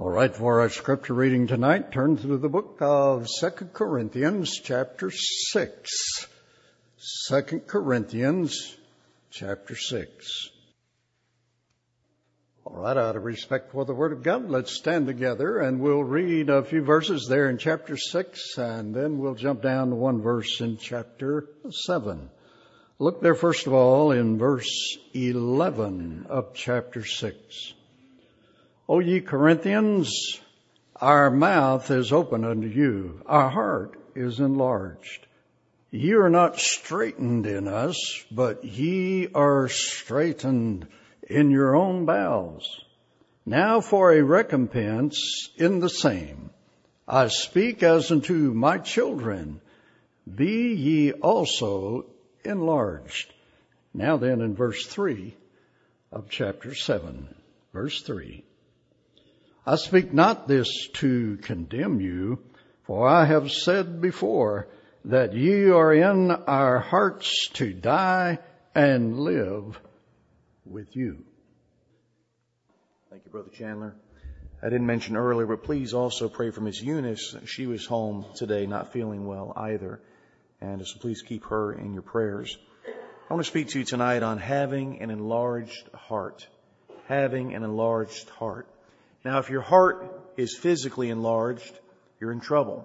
All right, for our scripture reading tonight, turn to the book of 2 Corinthians chapter 6. 2 Corinthians chapter 6. All right, out of respect for the Word of God, let's stand together and we'll read a few verses there in chapter 6, and then we'll jump down to one verse in chapter 7. Look there first of all in verse 11 of chapter 6. O ye Corinthians, our mouth is open unto you, our heart is enlarged. Ye are not straitened in us, but ye are straitened in your own bowels. Now for a recompense in the same, I speak as unto my children, be ye also enlarged. Now then in verse 3 of chapter 7, verse 3. I speak not this to condemn you, for I have said before that ye are in our hearts to die and live with you. Thank you, Brother Chandler. I didn't mention earlier, but please also pray for Miss Eunice. She was home today, not feeling well either. And so please keep her in your prayers. I want to speak to you tonight on having an enlarged heart. Having an enlarged heart. Now, if your heart is physically enlarged, you're in trouble.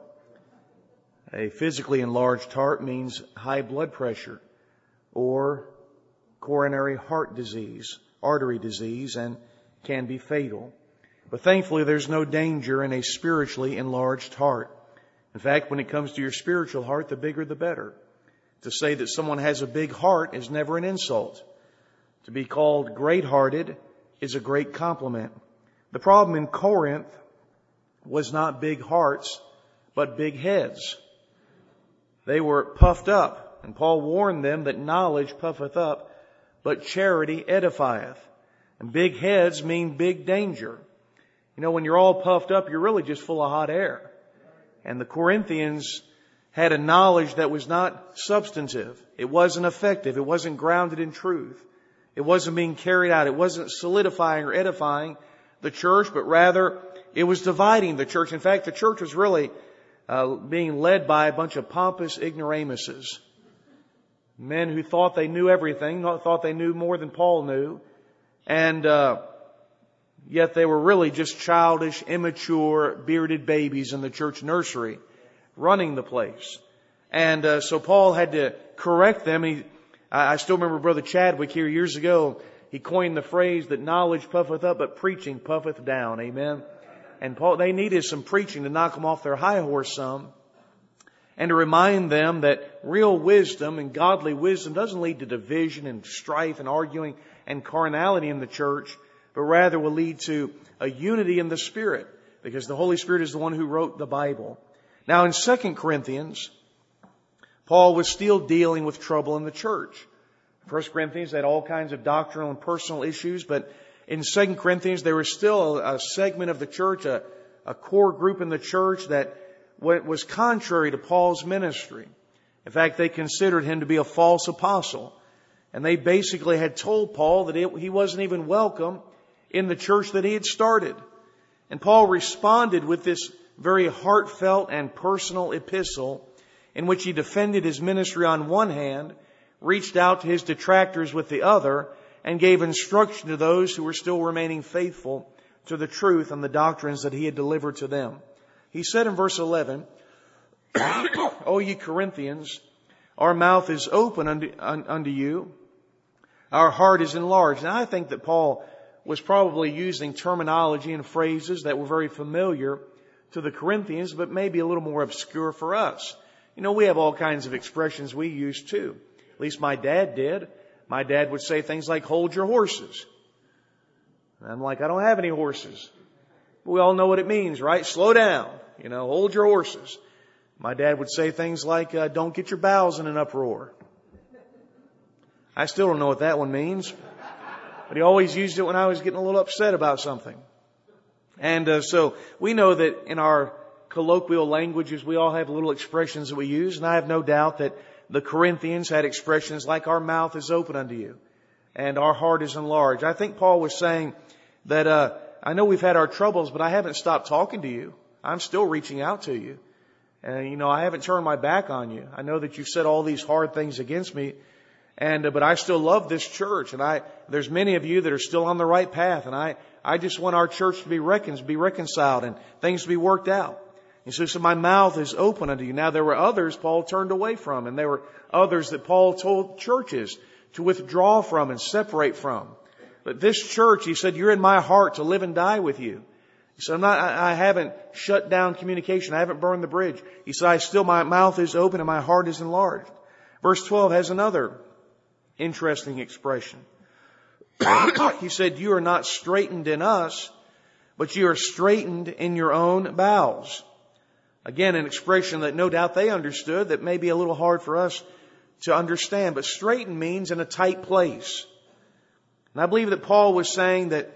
A physically enlarged heart means high blood pressure or coronary heart disease, artery disease, and can be fatal. But thankfully, there's no danger in a spiritually enlarged heart. In fact, when it comes to your spiritual heart, the bigger the better. To say that someone has a big heart is never an insult. To be called great-hearted is a great compliment. The problem in Corinth was not big hearts, but big heads. They were puffed up, and Paul warned them that knowledge puffeth up, but charity edifieth. And big heads mean big danger. You know, when you're all puffed up, you're really just full of hot air. And the Corinthians had a knowledge that was not substantive. It wasn't effective. It wasn't grounded in truth. It wasn't being carried out. It wasn't solidifying or edifying the church, but rather it was dividing the church. In fact, the church was really being led by a bunch of pompous ignoramuses. Men who thought they knew everything, thought they knew more than Paul knew. And yet they were really just childish, immature, bearded babies in the church nursery running the place. And so Paul had to correct them. I still remember Brother Chadwick here years ago. He coined the phrase that knowledge puffeth up, but preaching puffeth down. Amen. And Paul, they needed some preaching to knock them off their high horse some, and to remind them that real wisdom and godly wisdom doesn't lead to division and strife and arguing and carnality in the church, but rather will lead to a unity in the Spirit, because the Holy Spirit is the one who wrote the Bible. Now in 2 Corinthians, Paul was still dealing with trouble in the church. 1 Corinthians had all kinds of doctrinal and personal issues, but in 2 Corinthians there was still a segment of the church, a core group in the church that was contrary to Paul's ministry. In fact, they considered him to be a false apostle. And they basically had told Paul that he wasn't even welcome in the church that he had started. And Paul responded with this very heartfelt and personal epistle in which he defended his ministry on one hand, reached out to his detractors with the other, and gave instruction to those who were still remaining faithful to the truth and the doctrines that he had delivered to them. He said in verse 11, O ye Corinthians, our mouth is open unto you, our heart is enlarged. Now I think that Paul was probably using terminology and phrases that were very familiar to the Corinthians, but maybe a little more obscure for us. You know, we have all kinds of expressions we use too. At least my dad did. My dad would say things like, hold your horses. And I'm like, I don't have any horses. We all know what it means, right? Slow down. You know, hold your horses. My dad would say things like, don't get your bowels in an uproar. I still don't know what that one means. But he always used it when I was getting a little upset about something. And so we know that in our colloquial languages, we all have little expressions that we use. And I have no doubt that the Corinthians had expressions like, our mouth is open unto you and our heart is enlarged. I think Paul was saying that I know we've had our troubles, but I haven't stopped talking to you. I'm still reaching out to you. And, I haven't turned my back on you. I know that you've said all these hard things against me. But I still love this church. And there's many of you that are still on the right path. And I just want our church to be reconciled and things to be worked out. And so my mouth is open unto you. Now there were others Paul turned away from, and there were others that Paul told churches to withdraw from and separate from. But this church, he said, you're in my heart to live and die with you. He said, I haven't shut down communication. I haven't burned the bridge. He said, my mouth is open and my heart is enlarged. Verse 12 has another interesting expression. He said, you are not straitened in us, but you are straitened in your own bowels. Again, an expression that no doubt they understood that may be a little hard for us to understand. But straitened means in a tight place. And I believe that Paul was saying that,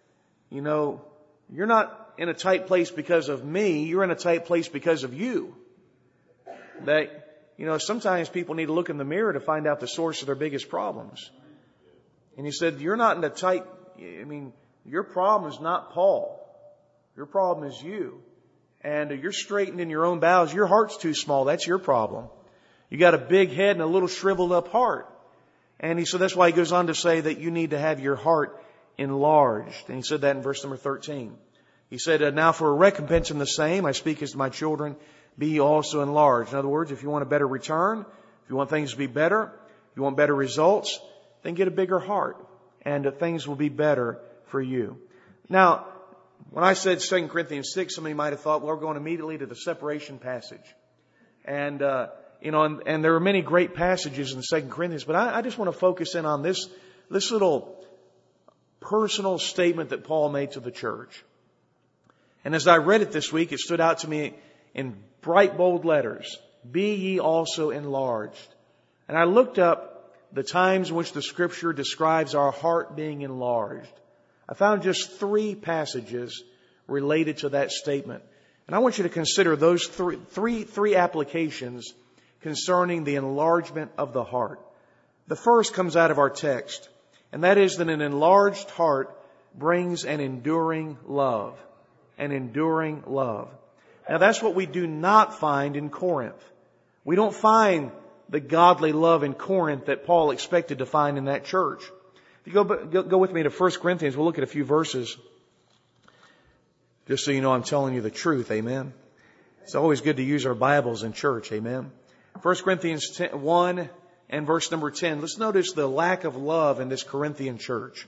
you're not in a tight place because of me. You're in a tight place because of you. That, sometimes people need to look in the mirror to find out the source of their biggest problems. And he said, you're not in a tight, your problem is not Paul. Your problem is you. And you're straitened in your own bowels. Your heart's too small. That's your problem. You got a big head and a little shriveled up heart. And he said that's why he goes on to say that you need to have your heart enlarged. And he said that in verse number 13. He said, now for a recompense in the same, I speak as to my children, be ye also enlarged. In other words, if you want a better return, if you want things to be better, if you want better results, then get a bigger heart. And things will be better for you. Now, when I said 2 Corinthians 6, somebody might have thought, well, we're going immediately to the separation passage. And there are many great passages in 2 Corinthians, but I just want to focus in on this little personal statement that Paul made to the church. And as I read it this week, it stood out to me in bright, bold letters. Be ye also enlarged. And I looked up the times in which the Scripture describes our heart being enlarged. I found just 3 passages related to that statement. And I want you to consider those three applications concerning the enlargement of the heart. The first comes out of our text, and that is that an enlarged heart brings an enduring love. An enduring love. Now that's what we do not find in Corinth. We don't find the godly love in Corinth that Paul expected to find in that church. If you go with me to 1 Corinthians, we'll look at a few verses. Just so you know I'm telling you the truth, amen. It's always good to use our Bibles in church, amen. 1 Corinthians 1 and verse number 10. Let's notice the lack of love in this Corinthian church.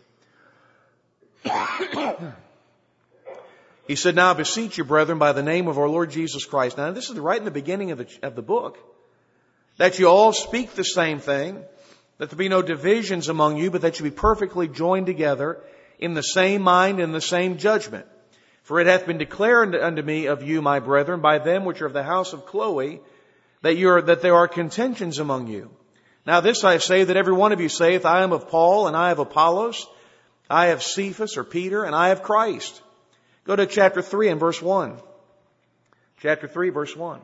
He said, now I beseech you, brethren, by the name of our Lord Jesus Christ. Now this is right in the beginning of the book. That you all speak the same thing. That there be no divisions among you, but that you be perfectly joined together in the same mind and the same judgment. For it hath been declared unto me of you, my brethren, by them which are of the house of Chloe, that there are contentions among you. Now this I say, that every one of you saith, I am of Paul, and I have Apollos, I have Cephas or Peter, and I have Christ. Go to chapter 3 and verse 1. Chapter 3, verse 1.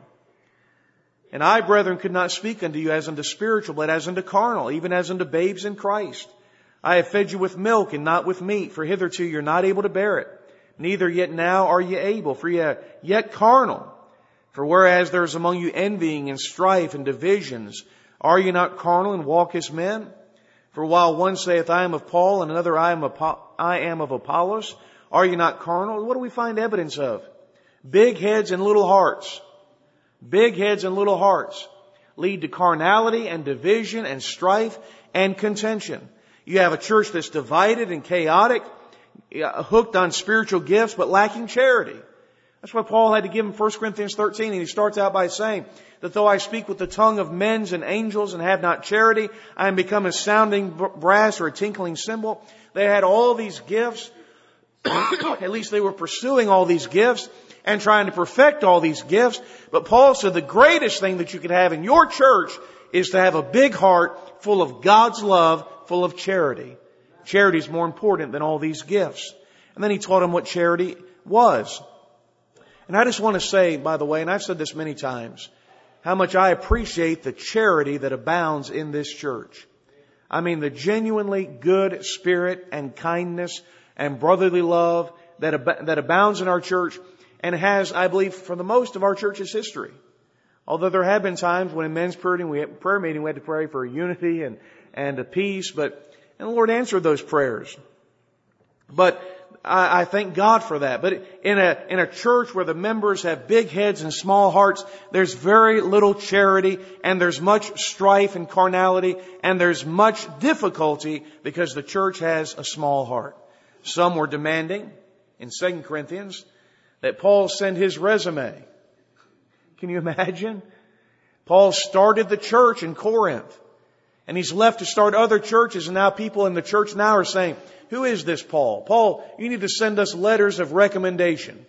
And I, brethren, could not speak unto you as unto spiritual, but as unto carnal, even as unto babes in Christ. I have fed you with milk and not with meat, for hitherto you're not able to bear it. Neither yet now are ye able, for ye are yet carnal. For whereas there is among you envying and strife and divisions, are ye not carnal and walk as men? For while one saith, I am of Paul, and another, I am of Apollos, are you not carnal? What do we find evidence of? Big heads and little hearts. Big heads and little hearts lead to carnality and division and strife and contention. You have a church that's divided and chaotic, hooked on spiritual gifts, but lacking charity. That's why Paul had to give him 1 Corinthians 13, and he starts out by saying that though I speak with the tongue of men and angels and have not charity, I am become a sounding brass or a tinkling cymbal. They had all these gifts. At least they were pursuing all these gifts and trying to perfect all these gifts. But Paul said the greatest thing that you could have in your church is to have a big heart full of God's love, full of charity. Charity is more important than all these gifts. And then he taught them what charity was. And I just want to say, by the way, and I've said this many times, how much I appreciate the charity that abounds in this church. I mean, the genuinely good spirit and kindness and brotherly love that abounds in our church and has, I believe, for the most of our church's history. Although there have been times when in men's prayer meeting we had to pray for unity and a peace, and the Lord answered those prayers. But I thank God for that. But in a church where the members have big heads and small hearts, there's very little charity, and there's much strife and carnality, and there's much difficulty because the church has a small heart. Some were demanding in 2 Corinthians that Paul send his resume. Can you imagine? Paul started the church in Corinth, and he's left to start other churches, and now people in the church now are saying, who is this Paul? Paul, you need to send us letters of recommendation.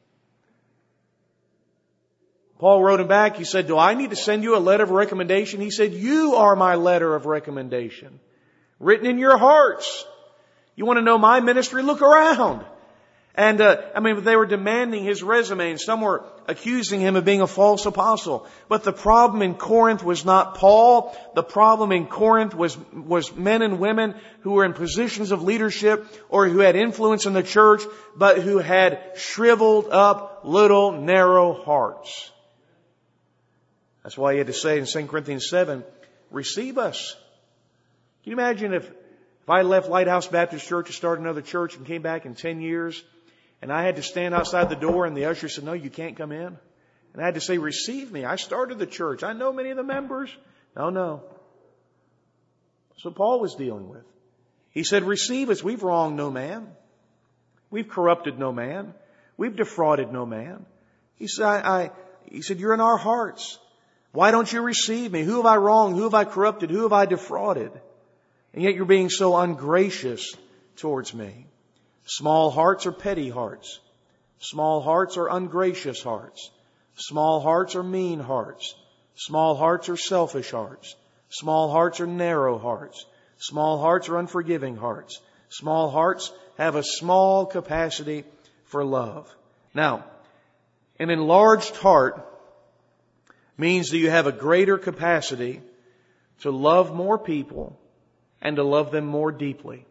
Paul wrote him back. He said, do I need to send you a letter of recommendation? He said, you are my letter of recommendation, written in your hearts. You want to know my ministry? Look around. And, they were demanding his resume, and some were accusing him of being a false apostle. But the problem in Corinth was not Paul. The problem in Corinth was men and women who were in positions of leadership or who had influence in the church, but who had shriveled up little narrow hearts. That's why he had to say in 2 Corinthians 7, receive us. Can you imagine if I left Lighthouse Baptist Church to start another church and came back in 10 years, and I had to stand outside the door and the usher said, no, you can't come in. And I had to say, receive me. I started the church. I know many of the members. No. That's what Paul was dealing with. He said, receive us. We've wronged no man. We've corrupted no man. We've defrauded no man. He said, you're in our hearts. Why don't you receive me? Who have I wronged? Who have I corrupted? Who have I defrauded? And yet you're being so ungracious towards me. Small hearts are petty hearts. Small hearts are ungracious hearts. Small hearts are mean hearts. Small hearts are selfish hearts. Small hearts are narrow hearts. Small hearts are unforgiving hearts. Small hearts have a small capacity for love. Now, an enlarged heart means that you have a greater capacity to love more people and to love them more deeply.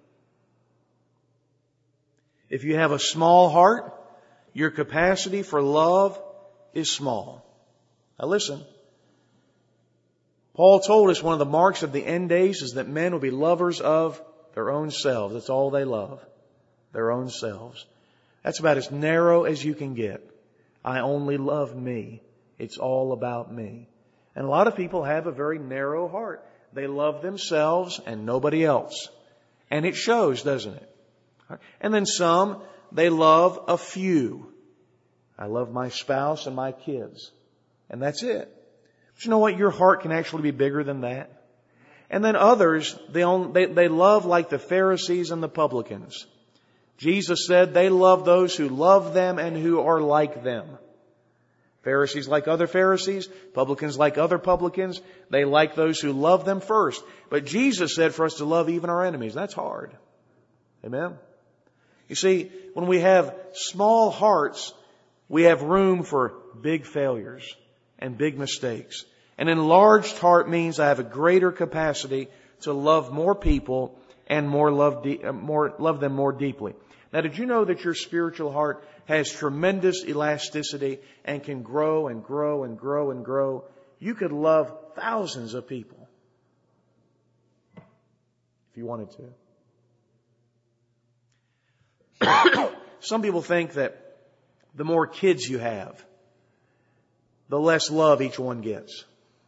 If you have a small heart, your capacity for love is small. Now listen. Paul told us one of the marks of the end days is that men will be lovers of their own selves. That's all they love. Their own selves. That's about as narrow as you can get. I only love me. It's all about me. And a lot of people have a very narrow heart. They love themselves and nobody else. And it shows, doesn't it? And then some, they love a few. I love my spouse and my kids. And that's it. But you know what? Your heart can actually be bigger than that. And then others, they love like the Pharisees and the publicans. Jesus said they love those who love them and who are like them. Pharisees like other Pharisees, publicans like other publicans. They like those who love them first. But Jesus said for us to love even our enemies. That's hard. Amen? You see, when we have small hearts, we have room for big failures and big mistakes. An enlarged heart means I have a greater capacity to love more people and love them more deeply. Now, did you know that your spiritual heart has tremendous elasticity and can grow and grow and grow and grow? You could love thousands of people if you wanted to. Some people think that the more kids you have, the less love each one gets.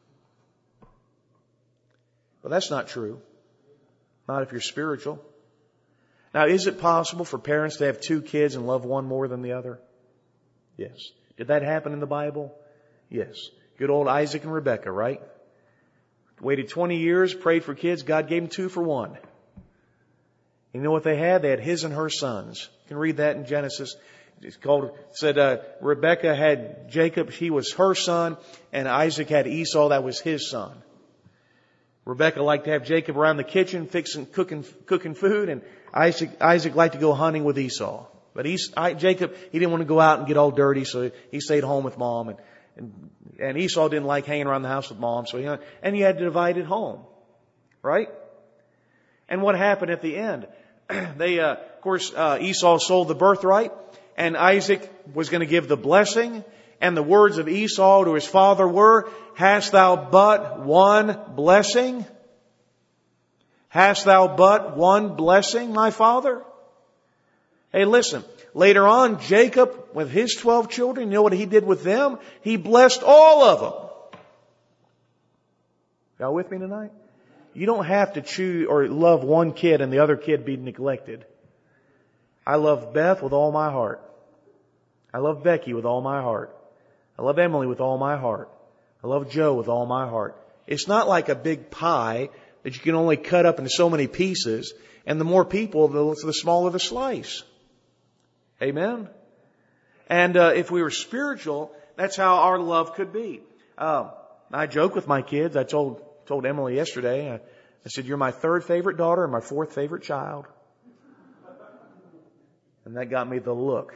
But that's not true. Not if you're spiritual. Now, is it possible for parents to have 2 kids and love one more than the other? Yes. Did that happen in the Bible? Yes. Good old Isaac and Rebekah, right? Waited 20 years, prayed for kids. God gave them 2 for 1. You know what they had? They had his and her sons. You can read that in Genesis. Rebekah had Jacob, he was her son, and Isaac had Esau, that was his son. Rebekah liked to have Jacob around the kitchen, cooking food, and Isaac liked to go hunting with Esau. But Jacob, he didn't want to go out and get all dirty, so he stayed home with mom, and Esau didn't like hanging around the house with mom, so and you had to divide at home. Right? And what happened at the end? Of course, Esau sold the birthright, and Isaac was going to give the blessing. And the words of Esau to his father were, "Hast thou but one blessing? Hast thou but one blessing, my father?" Hey, listen. Later on, Jacob, with his 12 children, you know what he did with them? He blessed all of them. Y'all with me tonight? You don't have to choose or love one kid and the other kid be neglected. I love Beth with all my heart. I love Becky with all my heart. I love Emily with all my heart. I love Joe with all my heart. It's not like a big pie that you can only cut up into so many pieces, and the more people, the smaller the slice. Amen? And if we were spiritual, that's how our love could be. I joke with my kids. I told Emily yesterday, I said, "You're my third favorite daughter and my fourth favorite child." And that got me the look.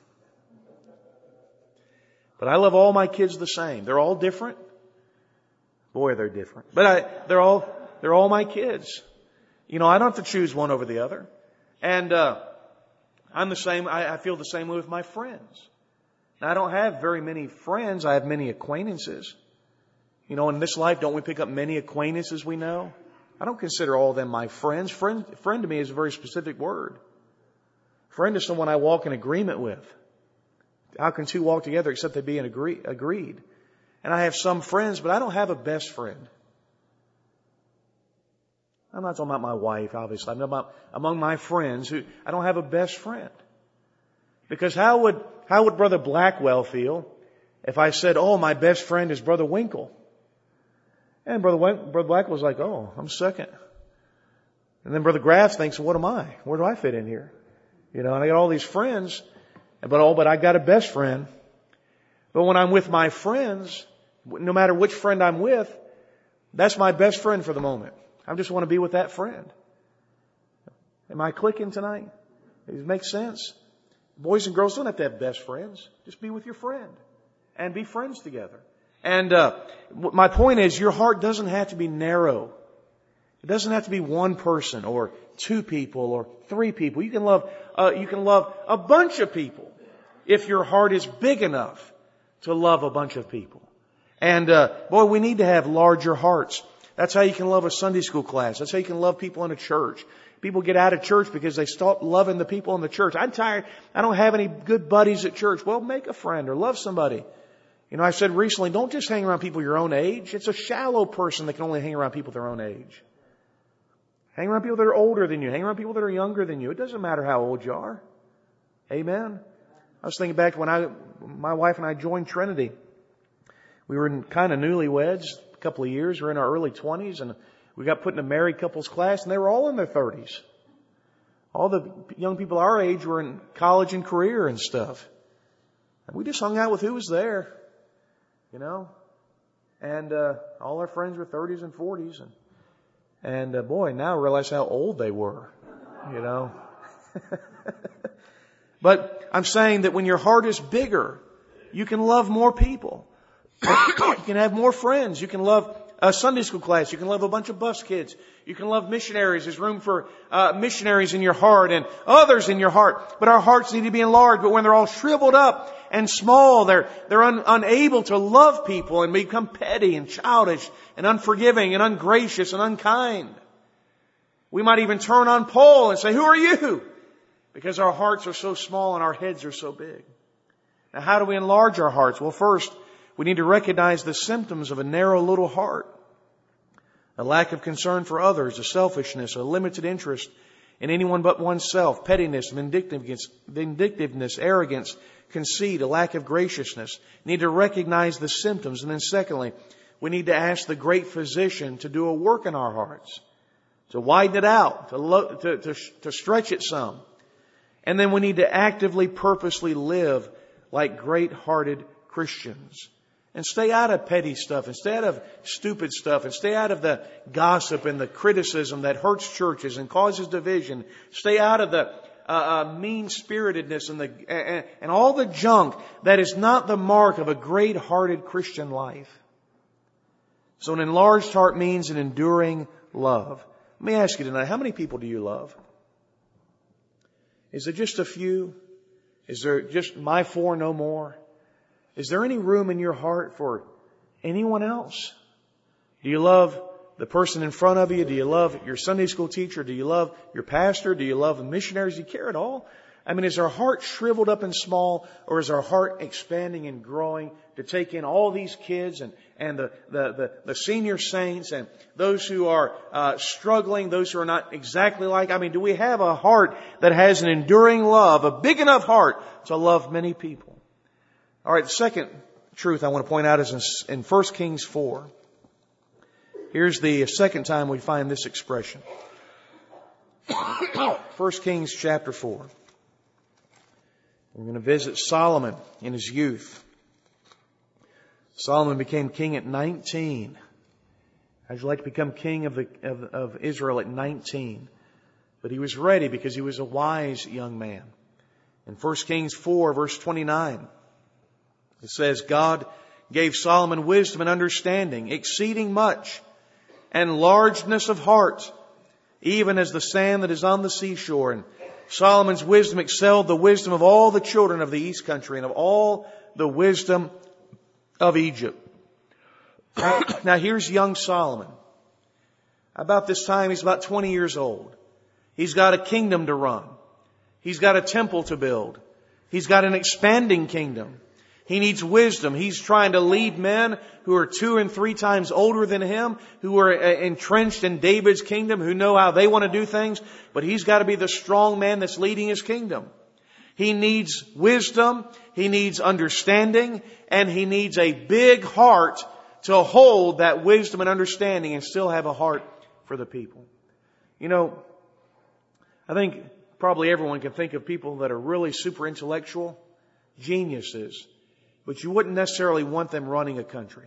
But I love all my kids the same. They're all different. Boy, they're different. But they're all my kids. You know, I don't have to choose one over the other. And I'm the same. I feel the same way with my friends. Now, I don't have very many friends. I have many acquaintances. You know, in this life, don't we pick up many acquaintances we know? I don't consider all of them my friends. Friend to me is a very specific word. Friend is someone I walk in agreement with. How can two walk together except they be agreed? And I have some friends, but I don't have a best friend. I'm not talking about my wife, obviously. I'm talking about among my friends who I don't have a best friend. Because how would Brother Blackwell feel if I said, "Oh, my best friend is Brother Winkle"? And Brother Blackwell's like, "Oh, I'm second." And then Brother Graff thinks, "What am I? Where do I fit in here?" You know, and I got all these friends, but I got a best friend. But when I'm with my friends, no matter which friend I'm with, that's my best friend for the moment. I just want to be with that friend. Am I clicking tonight? Does it make sense? Boys and girls don't have to have best friends. Just be with your friend and be friends together. And my point is, your heart doesn't have to be narrow. It doesn't have to be one person or two people or three people. You can love a bunch of people if your heart is big enough to love a bunch of people. And boy, we need to have larger hearts. That's how you can love a Sunday school class. That's how you can love people in a church. People get out of church because they stop loving the people in the church. I'm tired. I don't have any good buddies at church. Well, make a friend or love somebody. You know, I said recently, don't just hang around people your own age. It's a shallow person that can only hang around people their own age. Hang around people that are older than you. Hang around people that are younger than you. It doesn't matter how old you are. Amen. I was thinking back when my wife and I joined Trinity. We were kind of newlyweds. Couple of years. We're in our early 20s, and we got put in a married couples class, and they were all in their 30s. All the young people our age were in college and career and stuff. And we just hung out with who was there, you know. And all our friends were 30s and 40s, and boy, now I realize how old they were, you know. But I'm saying that when your heart is bigger, you can love more people. You can have more friends. You can love a Sunday school class. You can love a bunch of bus kids. You can love missionaries. There's room for missionaries in your heart and others in your heart. But our hearts need to be enlarged. But when they're all shriveled up and small, they're unable to love people and become petty and childish and unforgiving and ungracious and unkind. We might even turn on Paul and say, "Who are you?" Because our hearts are so small and our heads are so big. Now, how do we enlarge our hearts? Well, first, we need to recognize the symptoms of a narrow little heart. A lack of concern for others, a selfishness, a limited interest in anyone but oneself, pettiness, vindictiveness, arrogance, conceit, a lack of graciousness. We need to recognize the symptoms. And then secondly, we need to ask the great physician to do a work in our hearts, to widen it out, to stretch it some. And then we need to actively, purposely live like great-hearted Christians. And stay out of petty stuff, and stay out of stupid stuff, and stay out of the gossip and the criticism that hurts churches and causes division. Stay out of the mean-spiritedness and all the junk that is not the mark of a great-hearted Christian life. So an enlarged heart means an enduring love. Let me ask you tonight, how many people do you love? Is it just a few? Is there just my four, no more? Is there any room in your heart for anyone else? Do you love the person in front of you? Do you love your Sunday school teacher? Do you love your pastor? Do you love the missionaries? Do you care at all? I mean, is our heart shriveled up and small, or is our heart expanding and growing to take in all these kids and the senior saints and those who are struggling, those who are not exactly like? I mean, do we have a heart that has an enduring love, a big enough heart to love many people? All right, the second truth I want to point out is in 1 Kings 4. Here's the second time we find this expression. 1 Kings chapter 4. We're going to visit Solomon in his youth. Solomon became king at 19. How'd you like to become king of Israel at 19? But he was ready because he was a wise young man. In 1 Kings 4, verse 29, it says, God gave Solomon wisdom and understanding, exceeding much, and largeness of heart, even as the sand that is on the seashore. And Solomon's wisdom excelled the wisdom of all the children of the east country and of all the wisdom of Egypt. Now here's young Solomon. About this time, he's about 20 years old. He's got a kingdom to run. He's got a temple to build. He's got an expanding kingdom. He needs wisdom. He's trying to lead men who are 2 and 3 times older than him, who are entrenched in David's kingdom, who know how they want to do things. But he's got to be the strong man that's leading his kingdom. He needs wisdom, he needs understanding, and he needs a big heart to hold that wisdom and understanding and still have a heart for the people. You know, I think probably everyone can think of people that are really super intellectual, geniuses. But you wouldn't necessarily want them running a country.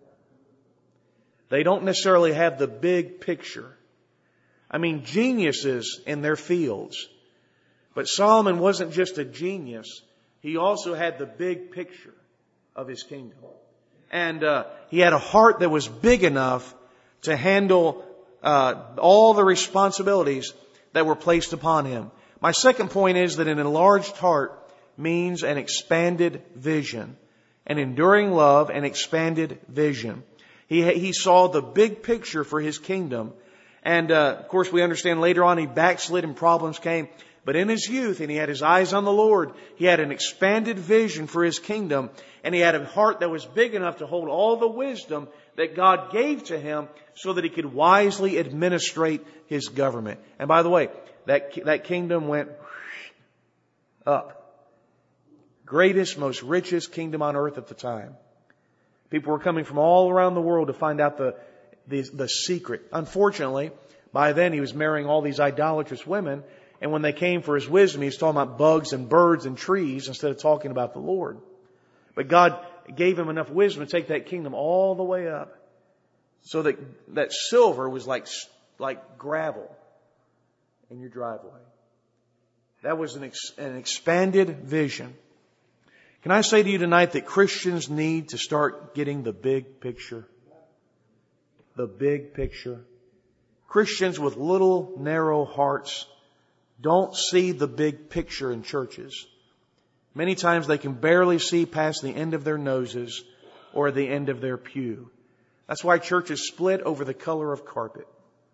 They don't necessarily have the big picture. I mean, geniuses in their fields. But Solomon wasn't just a genius. He also had the big picture of his kingdom. And he had a heart that was big enough to handle all the responsibilities that were placed upon him. My second point is that an enlarged heart means an expanded vision. An enduring love and expanded vision. He saw the big picture for his kingdom. And, of course, we understand later on he backslid and problems came. But in his youth, and he had his eyes on the Lord, he had an expanded vision for his kingdom. And he had a heart that was big enough to hold all the wisdom that God gave to him so that he could wisely administrate his government. And by the way, that kingdom went up. Greatest, most richest kingdom on earth at the time. People were coming from all around the world to find out the secret. Unfortunately, by then he was marrying all these idolatrous women. And when they came for his wisdom, he was talking about bugs and birds and trees instead of talking about the Lord. But God gave him enough wisdom to take that kingdom all the way up. So that silver was like gravel in your driveway. That was an expanded vision. Can I say to you tonight that Christians need to start getting the big picture? The big picture. Christians with little narrow hearts don't see the big picture in churches. Many times they can barely see past the end of their noses or the end of their pew. That's why churches split over the color of carpet.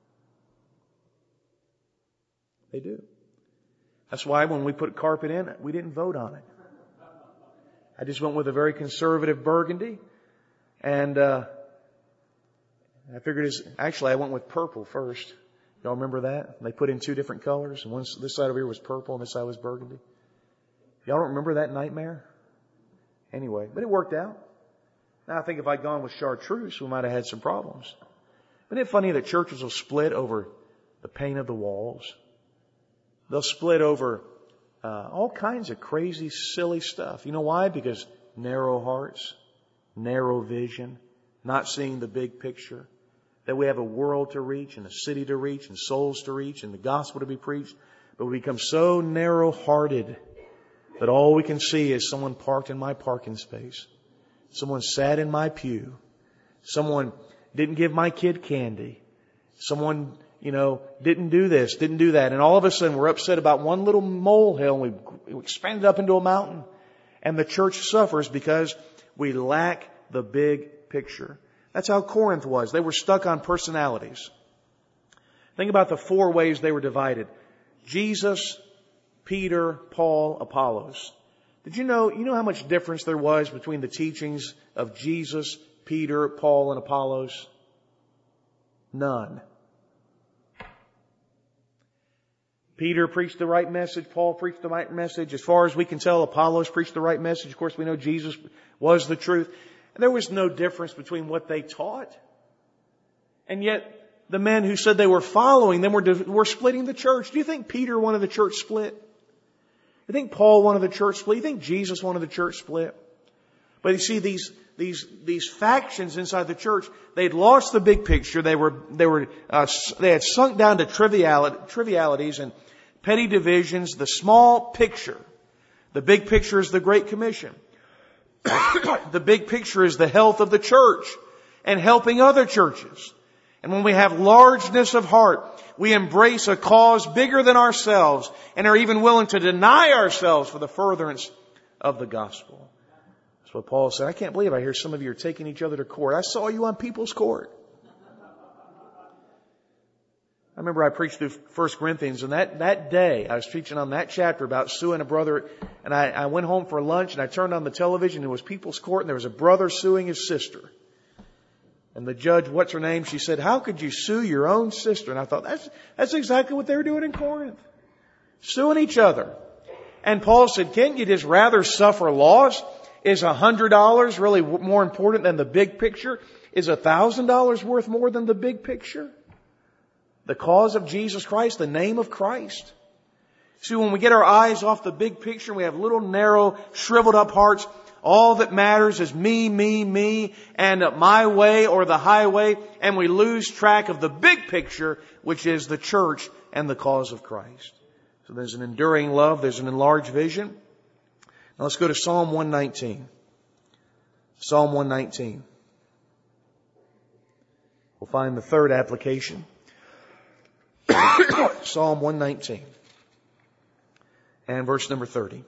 They do. That's why when we put carpet in, we didn't vote on it. I just went with a very conservative burgundy. And I figured actually I went with purple first. Y'all remember that? They put in 2 different colors. And this side over here was purple and this side was burgundy. Y'all don't remember that nightmare? Anyway, but it worked out. Now I think if I'd gone with chartreuse, we might have had some problems. Isn't it funny that churches will split over the paint of the walls? They'll split over all kinds of crazy, silly stuff. You know why? Because narrow hearts, narrow vision, not seeing the big picture. That we have a world to reach and a city to reach and souls to reach and the gospel to be preached. But we become so narrow-hearted that all we can see is someone parked in my parking space. Someone sat in my pew. Someone didn't give my kid candy. Someone didn't do this, didn't do that. And all of a sudden we're upset about one little molehill and we expand it up into a mountain. And the church suffers because we lack the big picture. That's how Corinth was. They were stuck on personalities. Think about the 4 ways they were divided. Jesus, Peter, Paul, Apollos. Did you know how much difference there was between the teachings of Jesus, Peter, Paul, and Apollos? None. Peter preached the right message. Paul preached the right message. As far as we can tell, Apollos preached the right message. Of course, we know Jesus was the truth. And there was no difference between what they taught. And yet, the men who said they were following them were splitting the church. Do you think Peter wanted the church split? You think Paul wanted the church split? You think Jesus wanted the church split? But you see, these factions inside the church, they'd lost the big picture. They had sunk down to trivialities and petty divisions. The small picture. The big picture is the Great Commission. The big picture is the health of the church and helping other churches. And when we have largeness of heart, we embrace a cause bigger than ourselves and are even willing to deny ourselves for the furtherance of the gospel. That's what Paul said. I can't believe I hear some of you are taking each other to court. I saw you on people's court. I remember I preached through 1 Corinthians, and that day I was preaching on that chapter about suing a brother, and I went home for lunch and I turned on the television. It was people's court, and there was a brother suing his sister. And the judge, what's her name? She said, "How could you sue your own sister?" And I thought, that's exactly what they were doing in Corinth. Suing each other. And Paul said, "Can't you just rather suffer loss? Is $100 really more important than the big picture? Is $1,000 worth more than the big picture? The cause of Jesus Christ, the name of Christ." See, when we get our eyes off the big picture, we have little narrow, shriveled up hearts. All that matters is me, and my way or the highway. And we lose track of the big picture, which is the church and the cause of Christ. So there's an enduring love. There's an enlarged vision. Now let's go to Psalm 119. Psalm 119. We'll find the third application. Psalm 119. And verse number 30.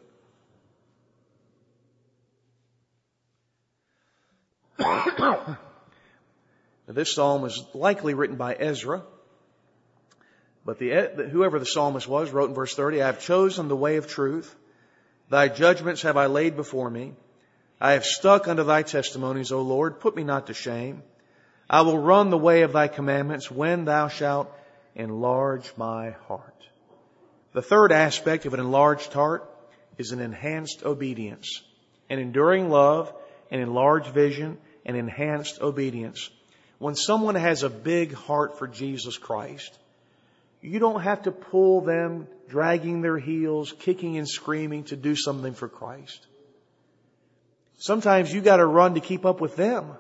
Now, this psalm was likely written by Ezra. But whoever the psalmist was wrote in verse 30, "I have chosen the way of truth. Thy judgments have I laid before me. I have stuck unto thy testimonies, O Lord. Put me not to shame. I will run the way of thy commandments when thou shalt enlarge my heart." The third aspect of an enlarged heart is an enhanced obedience. An enduring love, an enlarged vision, and enhanced obedience. When someone has a big heart for Jesus Christ, you don't have to pull them, dragging their heels, kicking and screaming to do something for Christ. Sometimes you got to run to keep up with them.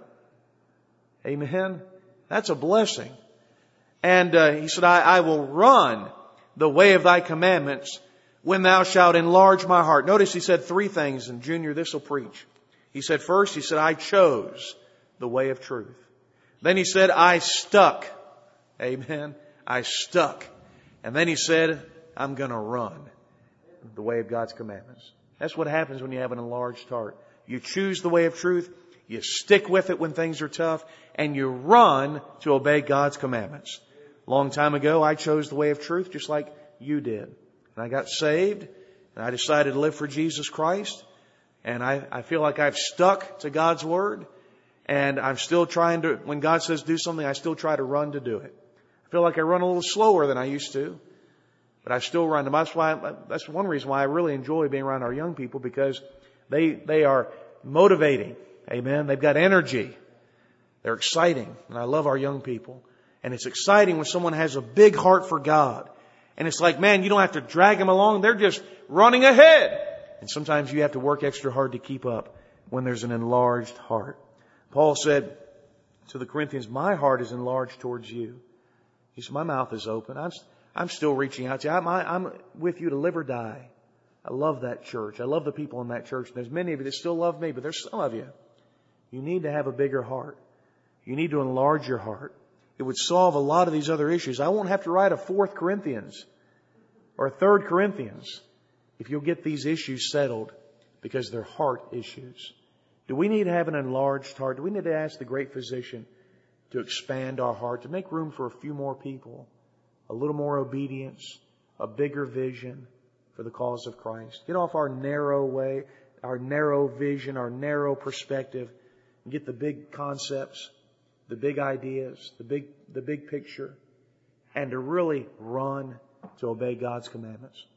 Amen. That's a blessing. And he said, I will run the way of thy commandments when thou shalt enlarge my heart. Notice he said 3 things, and Junior, this will preach. He said first, he said, I chose the way of truth. Then he said, I stuck. Amen. I stuck. And then he said, I'm going to run the way of God's commandments. That's what happens when you have an enlarged heart. You choose the way of truth. You stick with it when things are tough. And you run to obey God's commandments. A long time ago, I chose the way of truth just like you did. And I got saved. And I decided to live for Jesus Christ. And I feel like I've stuck to God's Word. And I'm still trying to, when God says do something, I still try to run to do it. I feel like I run a little slower than I used to. But I still run. And that's one reason why I really enjoy being around our young people, because they are motivating. Amen. They've got energy. They're exciting. And I love our young people. And it's exciting when someone has a big heart for God. And it's like, man, you don't have to drag them along. They're just running ahead. And sometimes you have to work extra hard to keep up when there's an enlarged heart. Paul said to the Corinthians, my heart is enlarged towards you. He said, my mouth is open. I'm still reaching out to you. I'm with you to live or die. I love that church. I love the people in that church. And there's many of you that still love me, but there's some of you. You need to have a bigger heart. You need to enlarge your heart. It would solve a lot of these other issues. I won't have to write a 4th Corinthians or a 3rd Corinthians if you'll get these issues settled, because they're heart issues. Do we need to have an enlarged heart? Do we need to ask the great physician to expand our heart, to make room for a few more people, a little more obedience, a bigger vision for the cause of Christ? Get off our narrow way, our narrow vision, our narrow perspective, and get the big concepts, the big ideas, the big picture, and to really run to obey God's commandments.